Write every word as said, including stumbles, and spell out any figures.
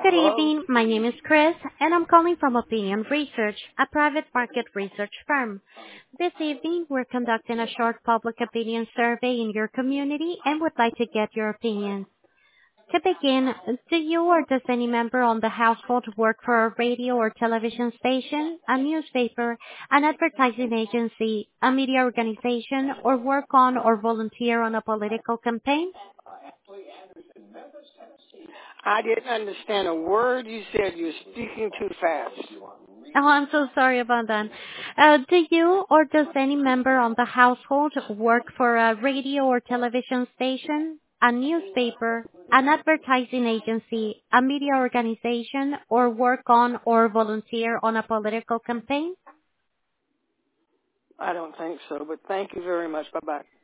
Good Hello? evening. My name is Chris, and I'm calling from Opinion Research, a private market research firm. This evening, we're conducting a short public opinion survey in your community and would like to get your opinions. To begin, do you or does any member on the household work for a radio or television station, a newspaper, an advertising agency, a media organization, or work on or volunteer on a political campaign? I didn't understand a word you said. You were speaking too fast. Oh, I'm so sorry about that. Uh, do you or does any member on the household work for a radio or television station, a newspaper, an advertising agency, a media organization, or work on or volunteer on a political campaign? I don't think so, but thank you very much. Bye-bye.